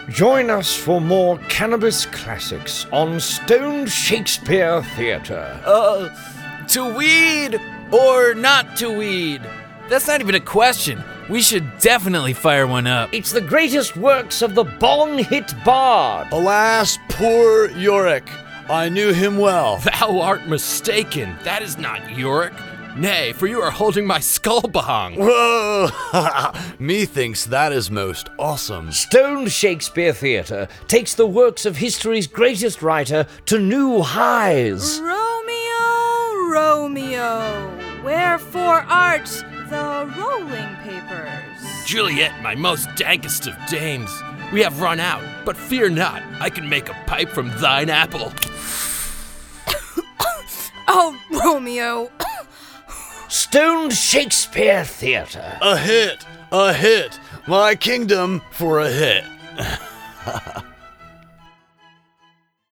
Join us for more cannabis classics on Stoned Shakespeare Theatre. To weed or not to weed? That's not even a question. We should definitely fire one up. It's the greatest works of the bong-hit bard. Alas, poor Yorick. I knew him well. Thou art mistaken. That is not Yorick. Nay, for you are holding my skull bong. Whoa! Methinks that is most awesome. Stoned Shakespeare Theatre takes the works of history's greatest writer to new highs. Romeo, Romeo, wherefore art the rolling papers? Juliet, my most dankest of dames. We have run out, but fear not. I can make a pipe from thine apple. Oh, Romeo. Stoned Shakespeare Theatre. A hit, my kingdom for a hit.